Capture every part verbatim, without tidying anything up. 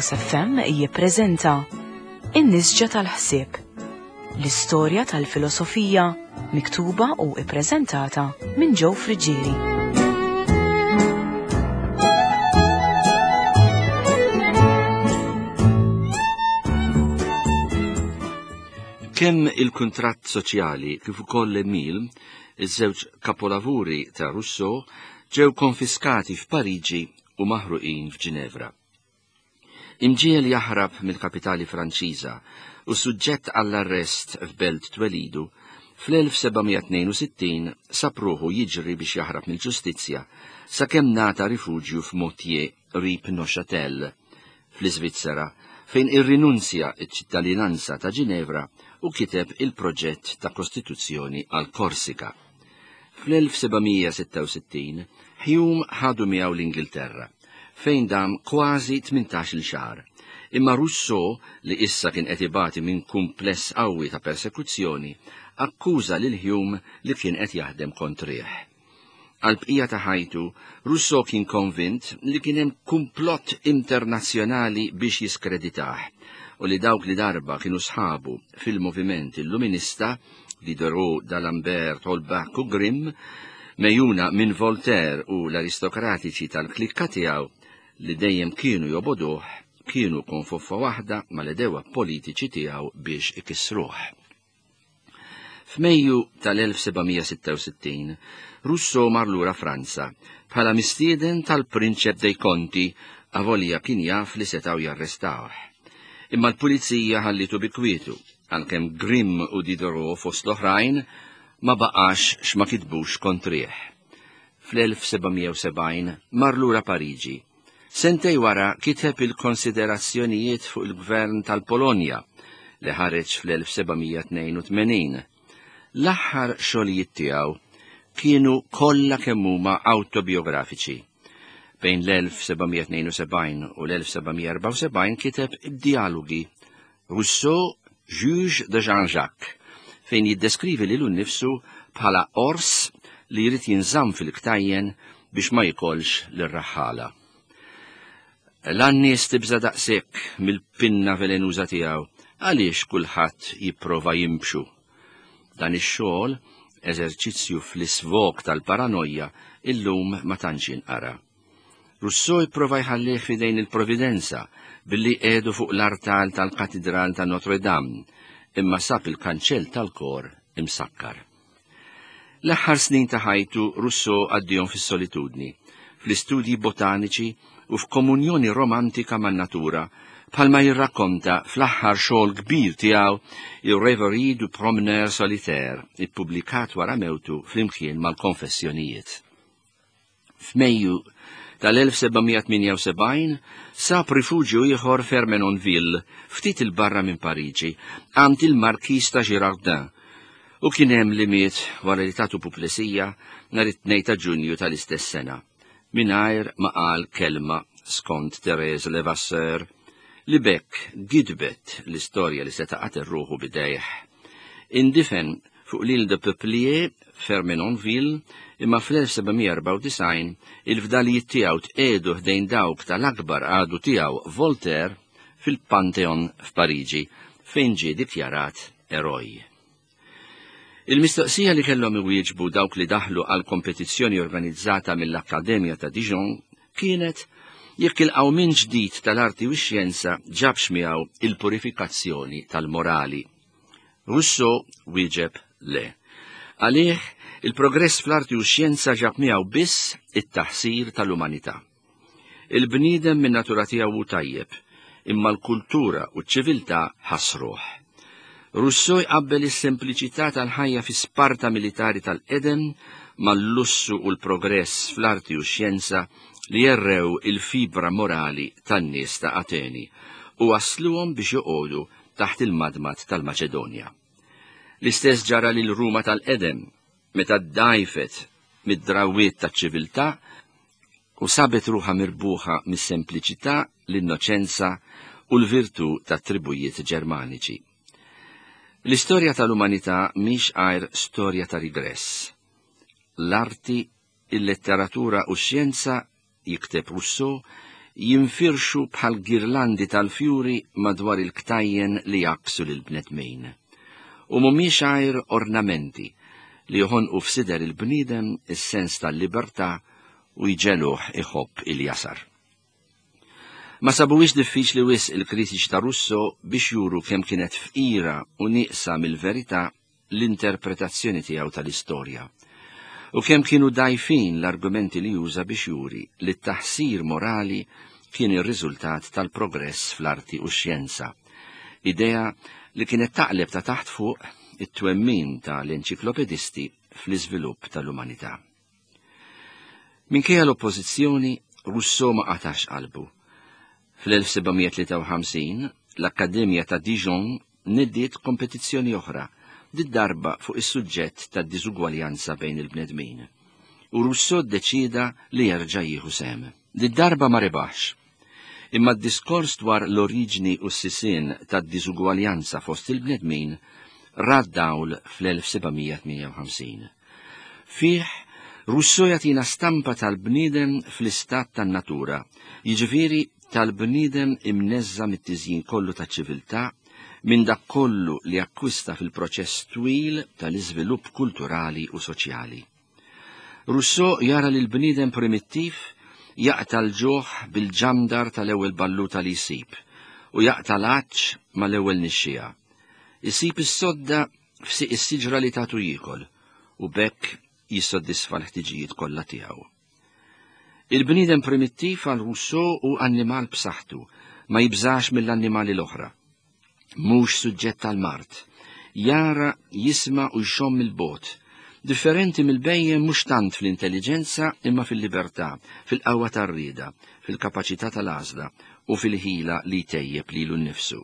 Flix F M jippreżenta In-Nisġa tal-Ħsieb, l-istorja tal-filosofija miktuba u ippreżentata minn Joe Frigieri. Kemm il-kuntratt soċjali kif ukoll l-Emil, iż-żewġ kapolavuri ta' Rousseau, ġew konfiskati f'Pariġi u maħruqin f'Ġinevra. Imġiel jaħrab mill-kapitali Franċiża u suġġett għall-arrest f'Belt Twelidu, fl-elf sebgħimija tnejn u sittin sapruħu jiġri biex jaħrab mill-ġustizzja sakemm nata rifuġju f'Moutier rib Neuchâtel fl-Iżvizzera, fejn irrinunzja ċ-ċittadinanza ta' Ġinevra u kiteb il-proġett ta' Kostituzzjoni għal Korsika. fl-elf sebgħimija sitta u sittin Hume ħadu miegħu l-Ingilterra, fejn dam kważi tmintax-il xahar, imma Rousseau, li issa kien qed ibati minn kumpless qawwi ta' persekuzzjoni, akkuża lil Hume li kien qed jaħdem kontrih. Għal-bqija ta' ħajtu, Rousseau kien konvint li kien hemm kumplott internazzjonali biex jiskreditah, u li dawk li darba kienu sħabu fil-moviment illuminista, Diderot, D'Alembert, Holbach u Grimm, mejjuna minn Voltaire u l-aristokratiċi tal-klikka tiegħu li dejjem kienu joboduh, kienu konfuffa waħda mal-edewa politiċi tiegħu biex ikissruh. F'Mejju tal-elf sebgħimija sitta u sittin, Rousseau mar lura Franza bħala mistieden tal-Prinċep dei Conti avolija kien jaf li setgħu jarrestawh. Imma l-pulizija ħallitu bi kwietu, għalkemm Grimm u Diderot fost l-oħrajn ma baqax x'ma kitbux kontrih. fl-elf sebgħimija u sebgħin mar lura Pariġi. Sentej wara kiteb il-konsiderazzjonijiet fuq il-gvern tal-Polonja li ħareġ fl-elf sebgħimija tnejn u tmenin. L-aħħar xogħlijiet tiegħu kienu kollha kemm huma awtobiografiċi. Bejn l-elf sebgħimija tnejn u sebgħin u l-elf sebgħimija erba' u sebgħin kiteb id-dialogi Rousseau, Juge de Jean-Jacques, fejn jiddeskrivi lilu nnifsu bħala ors li jrid jinżamm fil-ktajjen biex ma jkollx lir-raħħala. L-annies tibża daqshekk mill-pinna velenuża tiegħu għaliex kulħadd jipprova jimxu. Dan ix-xogħol, eżerċizzju fl-isvok tal-paranoja, illum ma tantx inqara. Rousseau jipprova jħallih fidejn il-Providenza billi qiegħdu fuq l-artal tal-Katedral ta' Notre Dame, imma sab il-kanċell tal-kor imsakkar. L-aħħar snin ta' ħajtu Rousseau għaddihom fis-solitudni, fl-istudji botaniċi u f'komunjoni romantika man-natura, bħalma jirrakkonta fl-aħħar xogħol kbir tiegħu ir-Reverie du Promeneur Solitaire, ippubblikat wara mewtu flimkien mal-Konfessjonijiet. F'Mejju tal-elf sebgħimija tminja u sebgħin sab rifuġju ieħor f'Ermenonville, ftit il-barra minn Pariġi, għand il-Markis ta' Girardin, u kien hemm li miet wara li tagħtu puplesija nhar it-tnejn ta' Ġunju tal-istess sena, mingħajr ma qal kelma skont Thérèse Levasseur, li bekk gidbet l-istorja li setaqat irruħu bidejh. Indifen fuq l'Île de Peuplier f'Ermenonville, imma fl-elf sebgħimija erba' u tisgħin il-fdalijiet tiegħu tqiegħdu ħdejn dawk tal-akbar għadu tiegħu Voltaire fil-Pantheon f'Pariġi, fejn ġie dikjarat eroj. Il-mistoqsija li kellhom iwieġbu dawk li daħlu għal kompetizzjoni organizzata mill-Akkademja ta' Dijon kienet jekk il-qgħu minn ġdid tal-arti u x-xjenza ġabx miegħu il-purifikazzjoni tal-morali. Rousseau wieġeb le. Għalih il-progress fl-arti u x-xjenza ġab miegħu biss it-taħsir tal-umanità. Il-bniedem min natura tiegħu tajjeb, imma l-kultura u ċ-ċiviltà ħasruh. Rousseau qabbel is-sempliċità tal-ħajja fi Sparta militari tal-Eden mal-lussu u l-progress fl-arti u x-xjenza li jerrew il-fibra morali tan-nies ta' Ateni u wasluhom biex joqogħdu taħt il-madmat tal-Maċedonja. L-istess ġara lil Ruma tal-Eden, meta ddajfet mid-drawwiet taċ-ċiviltà u sabet ruħha mirbuħa mis-sempliċità, l-innoċenza u l-virtù tat-tribujiet Ġermaniċi. L-istorja tal-umanità mhix għajr storja ta' rigress. L-arti, il-letteratura u x-xjenza, jikteb Rousseau, jinfirxu bħal girlandi tal-fjuri madwar il-ktajjen li jaqsu lil-bnedmin. U mhumiex għajr ornamenti li joħonqu f'sider il-bniedem is-sens tal-libertà u jġeluh iħobb il-jasar. Ma sabuwix diffiċli wisq il-kritiċi ta' Rousseau biex juru kemm kienet fqira u nieqsa mill-verità l-interpretazzjoni tiegħu tal-istorja, u kemm kienu dajfin l-argumenti li juża biex juri li t-taħsir morali kien ir-riżultat tal-progress fl-arti u x-xjenza, idea li kienet taqleb ta' taħt fuq it-twemmin tal-enċiklopedisti fl-iżvilupp tal-umanità. Minkejja l-oppożizzjoni, Rousseau ma qatax qalbu. fl-elf sebgħamija tlieta u ħamsin l-Akkademja ta' Dijon niddiet kompetizzjoni oħra, dit-darba fuq is-suġġett tad-diżugwaljanza bejn il-bnedmin. U Rousseau ddeċida li jerġa' jieħu sem. Dit-darba ma rebaħx. Imma d-diskors dwar l-oriġni u s-sisien tad-diżugwaljanza fost il-bnedmin rad dawl fl-elf sebgħamija tmija u ħamsin. Fih Rousseau jagħtina stampa tal-bniedem fl-istat tan-natura, jiġifieri tal-bniedem imneżża mit-tiżjin kollu taċ-ċiviltà minn dak kollu li akkwista fil-proċess twil tal-iżvilupp kulturali u soċjali. Rousseau jara li l-bniedem primittiv jaqta l-ġuħ bil-ġamdar tal-ewwel balluta li jsib u jaqta l-għaġġ mal-ewwel nixxija. Isib is-sodda f'siq is-siġra li tagħtu jiekol u bekk jissoddisfa l-ħtiġijiet kollha tiegħu. Il-bniedem primittiv għal Rousseau u annimal b'saħħtu, ma jibżax mill-annimali l-oħra. Mhux suġġett tal-mart, jara, jisma' u jxomm il-bot, differenti mill-bejjem mhux tant fl-intelligenza imma fil-libertà, fil-qawwa tar-rieda, fil-kapaċità tal-għażla u fil-ħila li jtejjeb lilu nnifsu.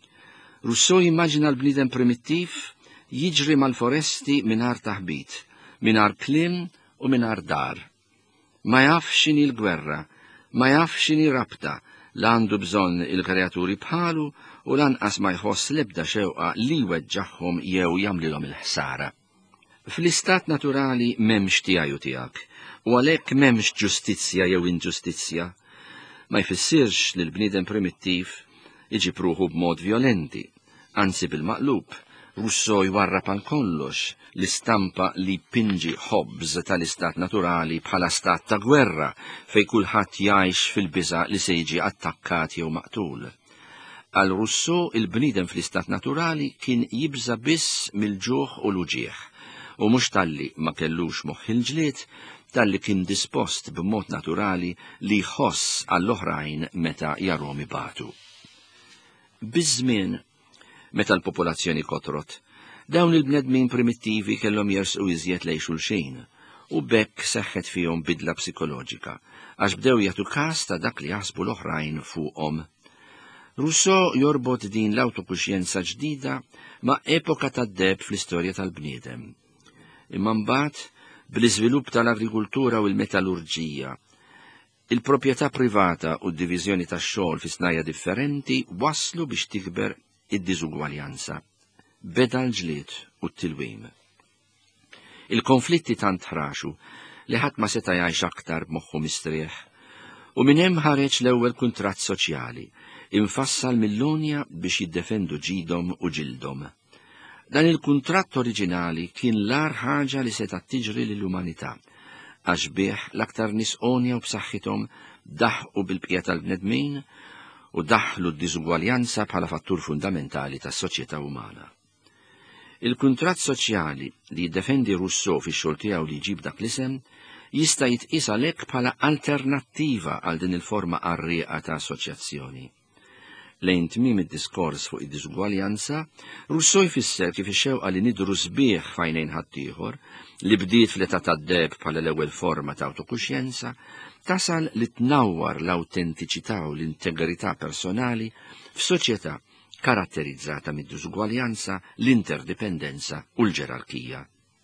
Rousseau jimmaġina l-bniedem primittiv jiġri mal-foresti mingħajr taħbit, mingħajr kliem u mingħajr dar. Ma jaf x'inhi l-gwerra, ma jaf x'inhi rabta, la għandu bżonn il-kreaturi bħalu u lanqas ma jħoss l-ebda xewqa li jweġġaħħom jew jagħmlilhom il-ħsara. Fl-istat naturali m'hemmx tiegħu tiegħek, u għalhekk m'hemmx ġustizzja jew inġustizzja. Ma jfissirx li l-bniedem primittiv iġi pruħu b'mod violenti, anzi bil-maqlub. Rousseau jwarrab għal kollox l-istampa li pinġi Hobbes tal-istat naturali bħala stat ta' gwerra fej kulħadd jgħix fil-biża' li se jiġi attakkat jew maqtul. Għal Rousseau il-bniedem fl-istat naturali kien jibża biss mill-ġuħ u l-uġieħ, u mhux talli ma kellux moħħ il-ġlied, talli kien dispost b'mod naturali li jħoss għall-oħrajn meta jarhom ibatu. Biż-żmien, meta l-popolazzjoni kotrot, dawn il-bnedmin primittivi kellhom jersqu iżjed lejn xulxin, u bekk seħħet fihom bidla psikoloġika, għax bdew jagħtu każ ta' dak li jaħsbu l-oħrajn fuqhom. Rousseau jorbot din l-awtokuxjenza ġdida ma' epoka tad-deb fl-istorja tal-bniedem. Imma mbagħad, bl-iżvilupp tal-agrikultura u l-metallurġija, il-proprjetà privata u d-diviżjoni tax-xogħol fi snajja differenti waslu biex tikber id-diżugwaljanza, beda l-ġlied u t-tilwim. Il-konflitti tant ħraxu li ħadd ma seta' jgħix aktar b'moħħu mistrieħ, u minn hemm ħareġ l-ewwel kuntratt soċjali, infassal mill-Lunja biex jiddefendu ġidhom u ġildhom. Dan il-kuntratt oriġinali kien l-ar ħaġa li seta' tiġri lill-umanità, għax bih l-aktar nies onja u b'saħħithom daħqu bil-bqija tal-bnedmin u daħlu d-diżugwaljanza bħala fattur fundamentali tas-soċjetà umana. Il-kuntratt soċjali li jiddefendi Rousseau fix-xogħol tiegħu li jġib dak l-isem jista' jitqies għalhekk bħala alternattiva għal din il-forma qarrieqa ta' assoċjazzjoni. Lejn tmiem id-diskors fuq id-diżugwaljanza, Rousseau jfisser kif ix-xewqa li nidru sbieħ f'għajnejn ħaddieħor li bdiet fl-età tad-deb bħala l-ewwel forma ta' awtokuxjenza tasal li tnawwar l-awtentiċità u l-integrità personali f'soċjetà karatterizzata mid-diżugwaljanza, l-interdipendenza u l-ġerarkija.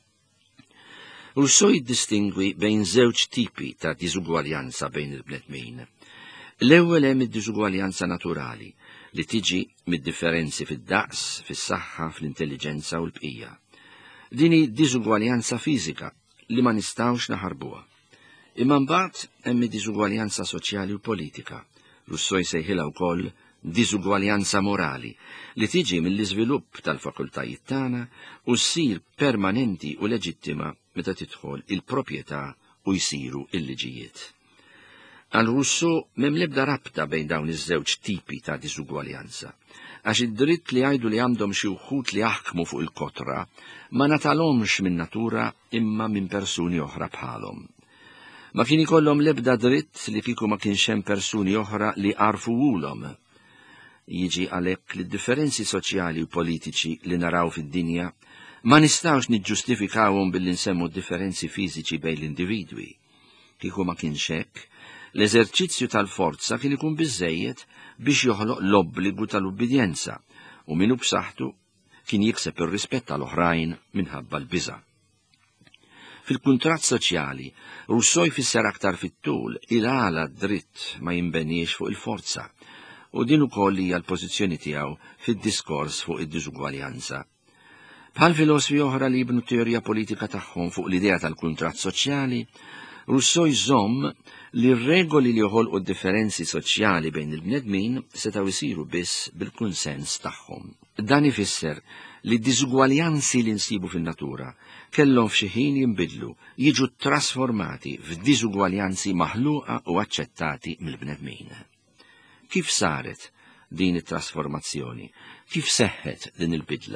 Rousseau jiddistingwi bejn żewġ tipi ta' diżugwaljanza bejn il-bnedmin. L-ewwel hemm id-diżugwaljanza naturali li tiġi mid-differenzi fid-daqs, fis-saħħa, fl-intelligenza u l-bqija. Din hi diżugwaljanza fiżika li ma nistgħux naħarbuha. Imma mbagħad hemm id-diżugwaljanza soċjali u politika Rousseau jsejħilha wkoll diżugwaljanza morali li tiġi mill-iżvilupp tal-fakultajiet tagħna u ssir permanenti u leġittima meta tidħol il-proprjetà u jsiru il-liġijiet. Għal Rousseau m'hemm l-ebda rabta bejn dawn iż-żewġ tipi ta' diżugwaljanza, għax id-dritt li jgħidu li għandhom xi wħud li jaħkmu fuq il-kotra ma natalhomx minn natura imma minn persuni oħra bħalhom. Ma kien ikollhom l-ebda dritt li kieku ma kienx hemm persuni oħra li għarfuhulhom. Jiġi għalhekk li d-differenzi soċjali u politiċi li naraw fid-dinja ma nistgħux niġġustifikawhom billi nsemmu differenzi fiżiċi bejn l-individwi. Kieku ma kienx hekk, l-eżerċizzju tal-forza kien ikun biżżejjed biex joħloq l-obbligu tal-ubbidjenza u minnu b'saħħtu kien jikseb ir-rispett tal-oħrajn minħabba l-biża'. Fil-kuntratt soċjali, Rousseau jfisser aktar fit-tul il għala dritt ma jinbenniex fuq il-forza, u din ukoll hija l-pożizzjoni tiegħu fid-diskors fuq id-diżugwaljanza. Bħal filosofi oħra li jibnu teorija politika tagħhom fuq l-idea tal-kuntratt soċjali, Rousseau jżomm li r-regoli li joħolqu d-differenzi soċjali bejn il-bnedmin setgħu jsiru biss bil-kunsens tagħhom. Dan ifisser li d-diżugwaljanzi li nsibu fin-natura kellhom f'xi ħin jinbidlu, jiġu trasformati f'diżugwaljanzi maħluqa u aċċettati mill-bnedmin. Kif saret din it-trasformazzjoni? Kif seħħet din il-bidla?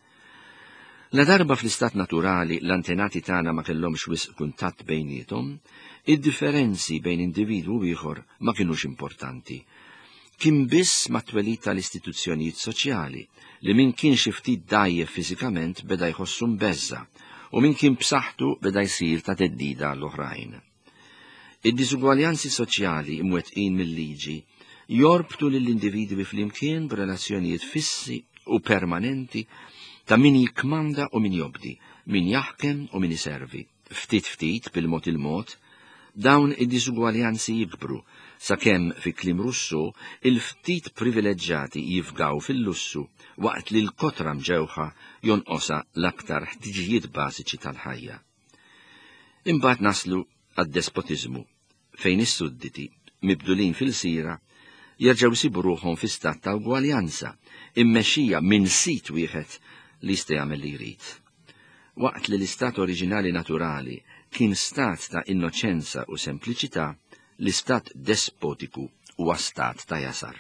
La darba fl-istat naturali l-antenati tagħna ma kellhomx wisq kuntatt bejniethom, id-differenzi bejn individwu u ieħor ma kinux importanti. Kien biss mat-twelid tal-istituzzjonijiet soċjali li min kien xi ftit dajjef fiżikament beda jħossu mbeżza u min kien b'saħħtu beda jsir ta' teddida l-oħrajn. Id-diżugwaljanzi soċjali imwettqin mill-liġi jorbtu lill-individwi flimkien b'relazzjonijiet fissi u permanenti ta' min jikmanda u min jobdi, min jaħkem u min iservi. Ftit ftit bil-mod il-mod, dawn id-diżugwaljanzi jikbru, sakemm fi kliem Rousseau il-ftit privileġġjati jifgaw fil-lussu waqt li l-kotra mġewħa jonqosa l-aktar ħtiġijiet bażiċi tal-ħajja. Imbagħad naslu għad-despotiżmu, fejn is-sudditi mibdulin fil-sira jerġgħu jsibu ruħhom fi stat ta' ugwaljanza, immexxija minn sit wieħed li jista' jagħmel li jrid. Waqt li l-istat oriġinali naturali kien stat ta' innoċenza u sempliċità, l-istat despotiku huwa stat ta' jasar.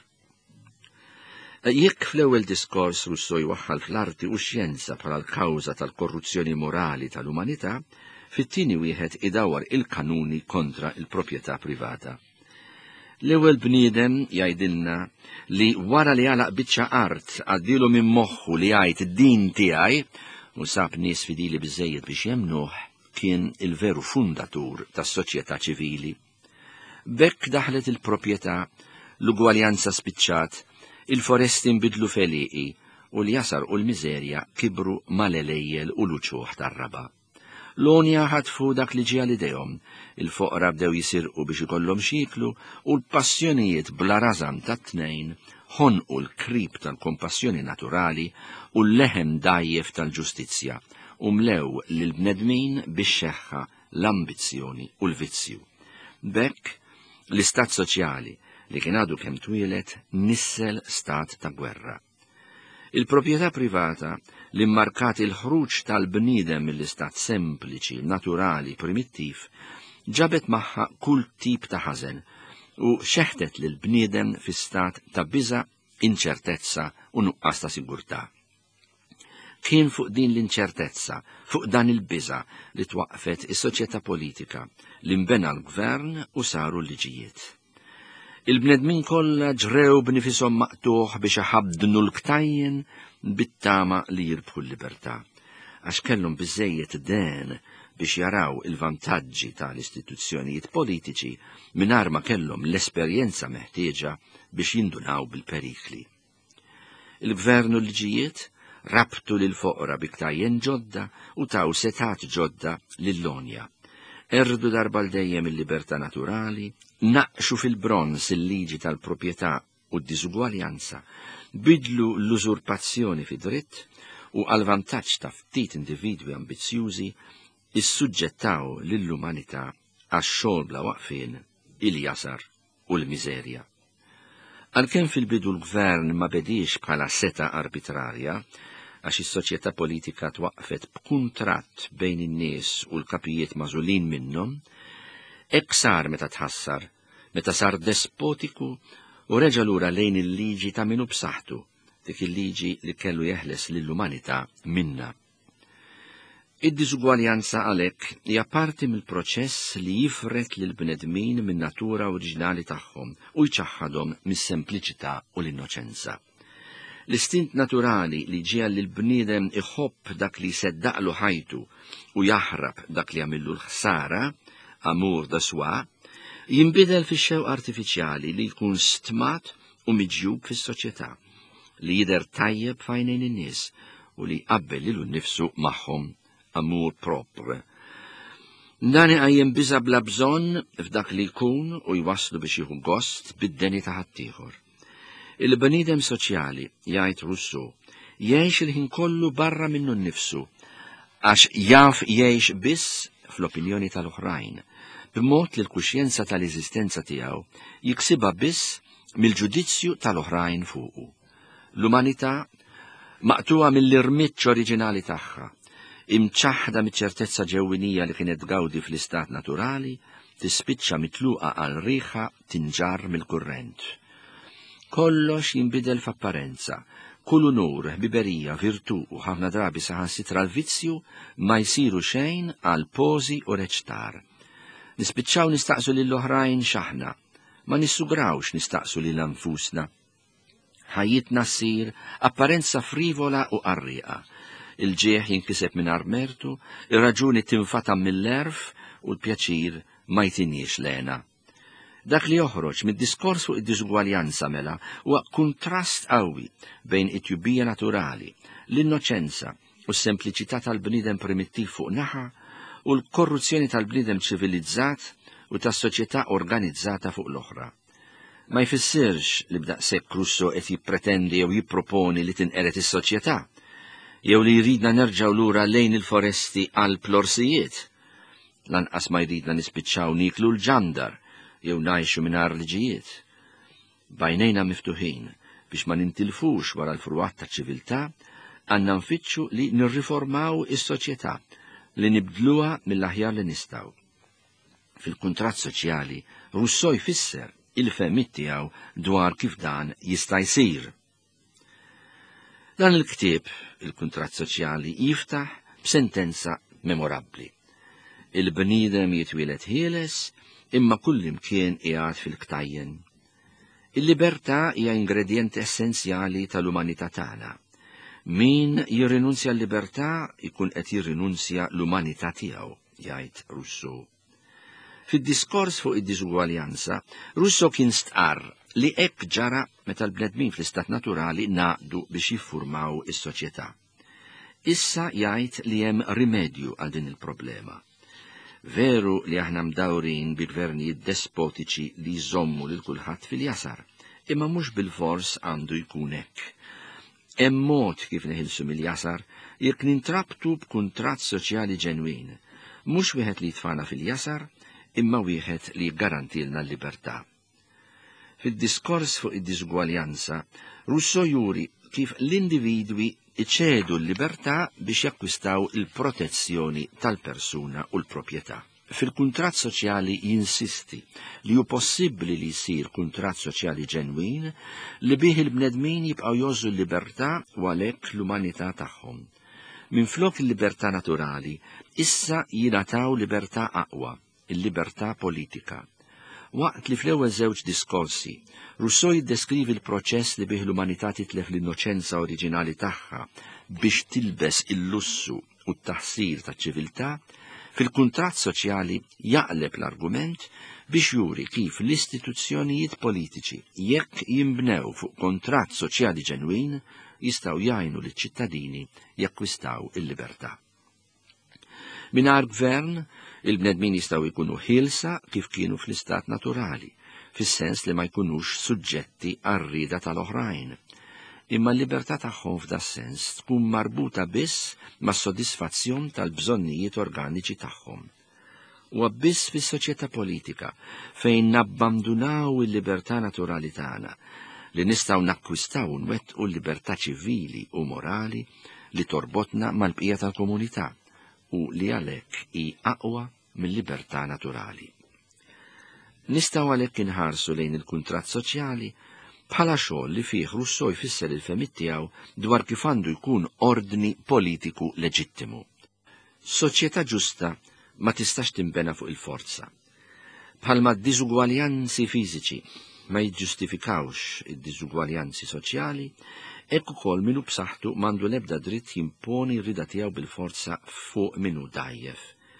Jekk fl-ewwel diskors Rousseau jwaħħal fl-arti u x-xjenza bħala l-kawża tal-korruzzjoni morali tal-umanità, fit-tieni wieħed idawwar il-kanuni kontra il-proprjetà privata. L-ewwel bniedem jgħidilna li wara li għalaq biċċa art għaddilu minn moħħu li jgħid din tiegħi u sab nies fidili biżejjed biex jemnuh, kien il-veru fundatur tas-soċjetà ċivili. Bekk daħlet il-proprjetà, l-ugwaljanza spiċċat, il-foresti nbidlu feliqi u l-jasar u l-miżerja kibru mal-elejjel u l-uċuħ tar-raba. L-onja ħatfu dak li ġie għal-idejhom, il-foqra bdew jisirqu biex ikollhom xiklu u l-passjonijiet bla rażam tat-tnejn ħonqu l-krib tal-kompassjoni naturali u l-leħem dajjef tal-ġustizzja u mlew lil-bnedmin bix-xeħħa l-ambizzjoni u l-vizzju. Bekk l-istat soċjali li kien għadu kemm twilet nissel stat ta' gwerra. Il-proprjetà privata li mmarkat il-ħruġ tal-bniedem mill-istat sempliċi, naturali, primittiv, ġabet magħha kull tip ta' ħażen u xeħtet lil bniedem fi stat ta' biża', inċertezza u nuqqas ta' sigurtà. Kien fuq din l-inċertezza, fuq dan il-biża' li twaqqfet is-soċjetà politika li nbena l-gvern u saru l-liġijiet. Il-bnedmin kollha ġrew b'nifisom maqtuħ biex iħabbdnu l-ktajjen bit-tama li jirbħu l-libertà, għax kellhom biżejjed den biex jaraw il-vantaġġi tal-istituzzjonijiet politiċi mingħajr ma kellhom l-esperjenza meħtieġa biex jindunaw bil-perikli. Il-gvern u l-liġijiet rabtu lil foqra biktajjen ġodda u taw setat ġodda lill-lonja. Erdu darba l-dejjem il-libertà naturali, naqxu fil-bronz il-liġi tal-proprjetà u d-diżugwaljanza, bidlu l-użurpazzjoni fi dritt u għal-vantaġġ ta' ftit individwi ambizzjużi issuġġettaw lill-umanità għax-xogħol bla waqfien, il-jasar u l-miżerja. Għalkemm fil-bidu l-gvern ma bedix bħala seta arbitrarja, għax is-soċjetà politika twaqqfet b'kuntratt bejn in-nies u l-kapijiet mażulin minnhom, hekk sar meta tħassar, meta sar despotiku u reġa' lura lejn il-liġi ta' minu b'saħħtu, dik il-liġi li kellu jeħles lill-umanità minna. Id-diżugwaljanza għalhekk hija parti mill-proċess li jifret lil bnedmin min-natura oriġinali tagħhom u jċaħħadhom mis-sempliċità u l-innoċenza. L-istint naturali li ġie lil bniedem iħobb dak li jseddaqlu ħajtu u jaħrab dak li jagħmillu l-ħsara, amur da swa, jinbidel fix-xewq artifiċjali li jkun stmat u miġjub fis-soċjetà, li jidher tajjeb f'għajnejn in-nies u li jqabbel lilu nnifsu magħhom amur propre. Dan iqajjem biża' bla bżonn f'dak li jkun u jwasslu biex jieħu gost bid-deni ta' ħaddieħor. Il-bniedem soċjali, jgħid Rousseau, jgħix il-ħin kollu barra minnu nnifsu, għax jaf jgħix biss fl-opinjoni tal-oħrajn, b'mod li l-kuxjenza tal-eżistenza tiegħu jiksibha biss mill-ġudizzju tal-oħrajn fuqu. L-umanità maqtuha mill-irmiċċ oriġinali tagħha, imċaħda miċ-ċertezza ġewwinija li kienet gawdi fl-istat naturali, tispiċċa mitluqa għal riħa tinġar mill-kurrent. Kollox jinbidel f'apparenza, kull unur, ħbiberija, virtù u ħafna drabi saħansitra l-vizzju ma jsiru xejn għal pożi u reċtar. Nispiċċaw nistaqsu lill-oħrajn x'aħna, ma nissugrawx nistaqsu lil anfusna. Ħajjitna ssir apparenza frivola u qarrieqa. Il-ġieħ jinkiseb mingħajr mertu, ir-raġuni tinfatam mill-erf u l-pjaċir ma jtinniex lena. Dak li joħroġ mid-diskors fuq id-diżugwaljanza mela huwa kuntrast qawwi bejn it-tjubbija naturali, l-innoċenza u s-sempliċità tal-bniedem primittiv fuq naħa u l-korruzzjoni tal-bniedem ċivilizzat u tas-soċjetà organizzata fuq l-oħra. Ma jfissirx li b'daqshekk Rousseau qed jippretendi jew jipproponi li tinqered is-soċjetà, jew li jridna nerġgħu lura lejn il-foresti għal plorsijiet. Lanqas ma jridna nispiċċaw niklu l-ġandar jew ngħixu mingħajr liġijiet. Bajnejna miftuħin biex ma nintilfux wara l-fruat taċ-ċiviltà, għandna nfittxu li nirriformaw is-soċjetà, li nibdluha mill-aħjar li nistgħu. Fil-kuntratt soċjali, Rousseau jfisser il-fehmiet tiegħu dwar kif dan jista' jsir. Dan il-ktieb, il-kuntratt soċjali, jiftaħ b'sentenza memorabbli. Il-bniedem jitwieled ħieles, imma kullimkien qiegħed fil-ktajjen. Il-libertà hija ingredjent essenzjali tal-umanità tagħna. Min jirrinunzja l-libertà ikun qed jirrinunzja l-umanità tiegħu, jgħid Rousseau. Fid-diskors fuq id-diżugwaljanza, Rousseau kien stqarr li hekk ġara meta l-bnedmin fl-istat naturali naqdu biex jiffurmaw is-soċjetà. Issa jgħid li hemm rimedju għal din il-problema. Veru li aħna mdawrin bi gvernijiet despotiċi li jżommu lil kulħadd fil-jasar, imma mhux bil-fors għandu jkun hekk. Hemm mod kif neħilsu mill-jasar jekk nintrabtu b'kuntratt soċjali ġenwin, mhux wieħed li jitfana fil-jasar, imma wieħed li jgarrantilna l-libertà. Fid-diskors fuq id-diżugwaljanza, Rousseau juri kif l-individwi iċedu l-libertà biex jakkwistaw il-protezzjoni tal-persuna u l-proprjetà. Fil-kuntratt soċjali jinsisti li hu possibbli li jsir kuntratt soċjali ġenwin li bih il-bnedmin jibqgħu jożu l-libertà u għalhekk l-umanità tagħhom. Minflok il-libertà naturali, issa jingħataw libertà aqwa, il-libertà politika. Waqt li fl-ewwel żewġ diskorsi, Rousseau jiddeskrivi l-proċess li bih l-umanità titlef l-innoċenza oriġinali tagħha biex tilbes il-lussu u t-taħsir taċ-ċiviltà, fil-kuntratt soċjali jaqleb l-argument biex juri kif l-istituzzjonijiet politiċi jekk jinbnew fuq kontratt soċjali ġenwin jistgħu jgħinu liċ-ċittadini jakkwistaw il-libertà. Mingħajr gvern, il-bnedmin jistgħu jkunu ħielsa kif kienu fl-istat naturali, fis-sens li ma jkunux suġġetti għar-rieda tal-oħrajn. Imma l-libertà tagħhom f'da sens tkun marbuta biss mas-sodisfazzjon tal-bżonnijiet organiċi tagħhom. U biss fis-soċjetà politika fejn nabbandunaw il-libertà naturali tagħna li nistgħu nakkwistaw nwettqu l-libertà ċivili u morali li torbotna mal-bqija tal-komunità u li għalhekk hi aqwa mill-libertà naturali. Nistgħu għalhekk inħarsu lejn il-kuntratt soċjali bħala xogħol li fih Rousseau jfisser il-femiet tiegħu dwar kif għandu jkun ordni politiku leġittimu. Soċjetà ġusta ma tistax timbena fuq il-forza. Bħalma d-diżugwaljanzi fiżiċi ma jiġġustifikawx id-diżugwaljanzi soċjali, hekk ukoll minu b'saħħtu m'għandu l-ebda dritt jimponi r-rida tiegħu bil-forza fuq minu dajjef.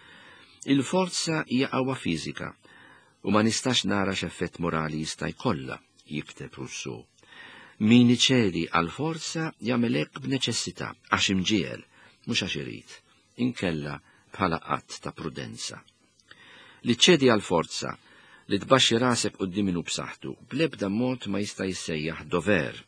Il-forza hija qawwa fiżika u ma nistax nara x'effett morali jista' jkollha, jikteb Rousseau. Min iċedi għal-forza jagħmel hekk b'neċessità għax imġiel, mhux għax irid, inkella bħala qatt ta' prudenza. Li ċedi għal-forza li tbaxxi rasek quddiem minnu b'saħħtu bl-ebda mod ma jista' jissejjaħ dover.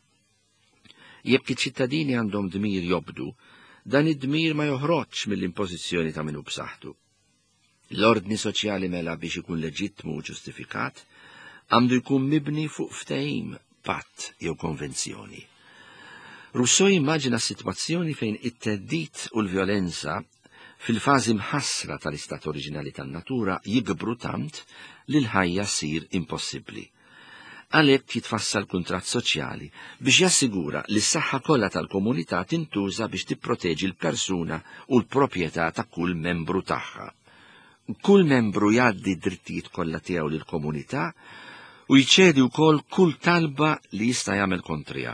Jekk iċ-ċittadini għandhom dmir jobdu, dan id-dmir ma joħroġx mill-impożizzjoni ta' minnu b'saħħtu. L-ordni soċjali mela biex ikun leġittmu u ġustifikat għandu jkun mibni fuq ftehim, patt jew konvenzjoni. Rousseau immaġina s-sitwazzjoni fejn it-teddit u l-vjolenza fil-fażi mħassra tal-istat oriġinali tan-natura jikbru tant li l-ħajja ssir impossibbli. Għalhekk jitfassal kuntratt soċjali biex jassigura li s-saħħa kollha tal-komunità tintuża biex tipproteġi l-persuna u l-proprjetà ta' kull membru tagħha. Kull membru jgħaddi d-drittijiet kollha tiegħu lill-komunità u jċedi wkoll kull talba li jista' jagħmel kontrija.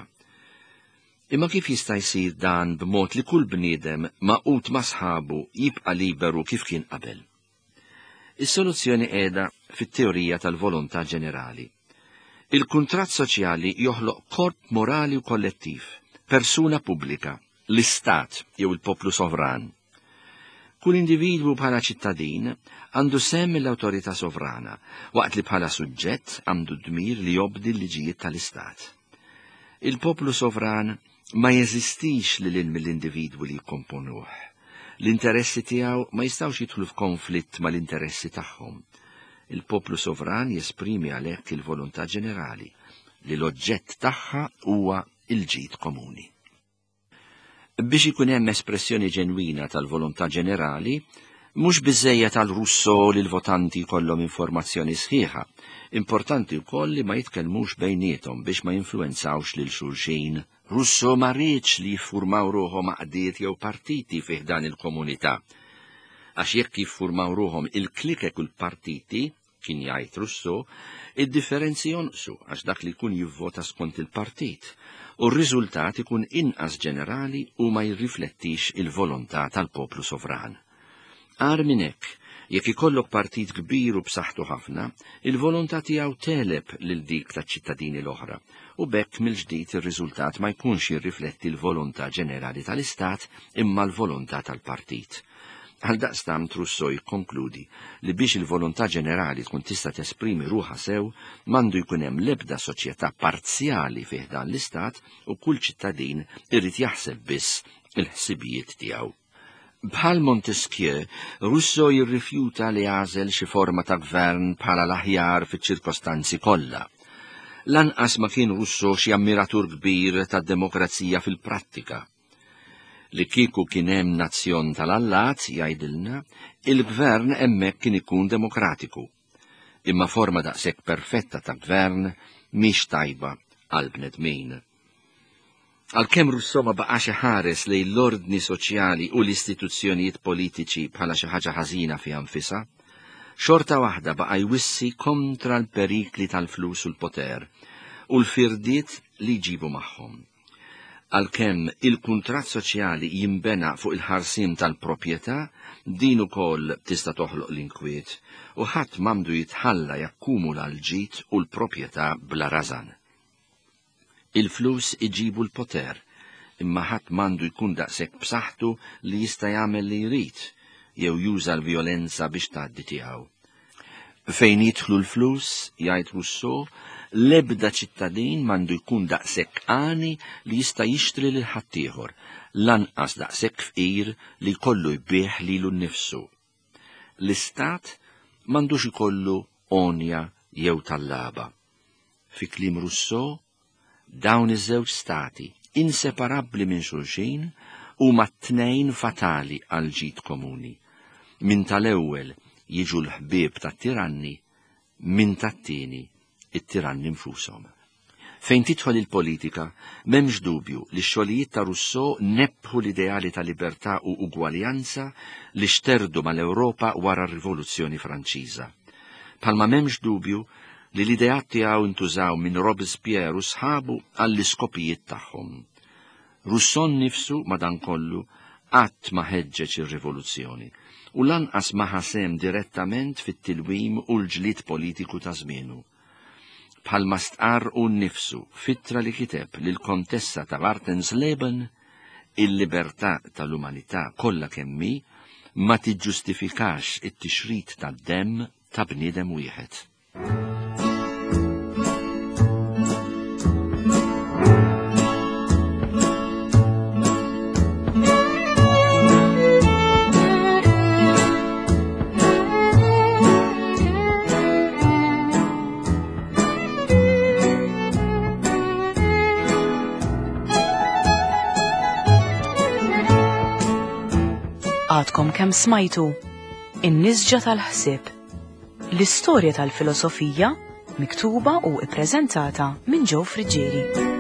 Imma kif jista' jsir dan b'mod li kull bniedem maqut ma' sħabu jibqa' liberu kif kien qabel? Is-soluzzjoni qiegħda fit-teorija tal-volontà ġenerali. Il-kuntratt soċjali joħloq korp morali u kollettiv, persuna pubblika, l-istat jew il-poplu sovran. Kull individwu bħala ċittadin għandu semm l-awtorità sovrana, waqt li bħala suġġett għandu dmir li jobdi l-liġijiet tal-istat. Il-poplu sovran ma jeżistix li l-in mill-individwu li jikkomponuh. L-interessi tiegħu ma jistgħux jidħlu f'konflitt mal-interessi tagħhom. Il-poplu sovran jesprimi għalhekk il-volontà ġenerali li l-oġġett tagħha huwa il-ġid komuni. Biex ikun hemm espressjoni ġenwina tal-volontà ġenerali, mhux biżejjed tal Rousseau li l-votanti jkollhom informazzjoni sħiħa, importanti wkoll li ma jitkellmux bejniethom biex ma jinfluwenzawx lil xulxin. Rousseau ma rridx li jiffurmaw ruħhom għaqdiet jew partiti fih dan il-komunità. Għax jekk jiffurmaw ruħhom il-klikek u l-partiti, kien jgħid Rousseau, id-differenzi jonqsu għax dak li jkun jivvota skont il-partit, u r-riżultat ikun inqas ġenerali u ma jirriflettix il-volontà tal-poplu sovran. Għar minn hekk, jekk ikollok partit kbir u b'saħħtu ħafna, il-volontà tiegħu teleb lil dik taċ-ċittadini l-oħra, u bekk mill-ġdid ir-riżultat ma jkunx jirrifletti l-volontà ġenerali tal-Istat imma l-volontà tal-partit. Għaldaqstant Rousseau jikkonkludi li biex il-volontà ġenerali tkun tista' tesprimi ruħha sew m'għandu jkun hemm l-ebda soċjetà parzjali fih dan l-istat u kull ċittadin irid jaħseb biss il-ħsibijiet tiegħu. Bħal Montesquieu, Rousseau jirrifjuta li għażel xi forma ta' gvern bħala l-aħjar fiċ-ċirkostanzi kollha. Lanqas ma kien Rousseau xi ammiratur kbir tad-demokrazija fil-prattika. Li kieku kien hemm nazzjon tal-Allat, jgħidilna, il-gvern hemmhekk kien ikun demokratiku. Imma forma daqshekk perfetta ta' gvern mhix tajba għal bnedmin. Għalkemm Rousseau ma baqax iħares lejn l-ordni soċjali u l-istituzzjonijiet politiċi bħala xi ħaġa ħażina fiha nfisha, xorta waħda baqa' jwissi kontra l-perikli tal-flus u l-poter u l-firdiet li jġibu magħhom. Għalkemm il-kuntratt soċjali jimbena fuq il-ħarsim tal-proprjetà, din ukoll tista' toħloq l-inkwiet u ħadd m'għandu jitħalla jakkumula l-ġid u l-proprjetà bla rażan. Il-flus iġibu l-poter, imma ħadd m'għandu jkun daqshekk b'saħħtu li jista' jagħmel li jrid jew juża l-vjolenza biex tgħaddi tiegħu. Fejn jidħlu l-flus, jgħid Rousseau, l-ebda ċittadin m'għandu jkun daqshekk għani li jista' jixtri lil ħaddieħor, lanqas daqshekk fqir li jkollu jbieħ lilu nnifsu. L-istat m'għandux ikollu onja jew tallaba. Fi kliem Rousseau, Dawn iż-żewġ stati, inseparabbli minn xulxin, huma t-tnejn fatali għal ġid komuni. Min tal-ewwel jiġu l-ħbieb tat-tiranni, min tat-tieni it-tiranni nfushom. Fejn tidħol il-politika, m'hemmx dubju li x-xogħlijiet ta' Rousseau nebbħu l-ideali ta' libertà u ugwaljanza li xterdu mal-Ewropa wara r-Rivoluzzjoni Franċiża. Bħalma m'hemmx dubju li l-ideat tiegħu ntużaw minn Robespierre u sħabu għall-iskopijiet tagħhom. Rousseau nnifsu madankollu qatt ma ħeġġeġ ir-rivoluzzjoni u lanqas ma ħasem direttament fit-tilwim u l-ġlied politiku ta' żmienu. Bħalma stqarr hu nnifsu fittra li kiteb lil kontessa ta' Wartensleben, il-libertà tal-umanità kollha kemm hi ma tiġġustifikax it-tixrid tad-demm ta' bniedem wieħed. Għadkom kemm smajtu in-nisġa tal-ħsieb, l-istorja tal-filosofija miktuba u ippreżentata minn Joe Friġġieri.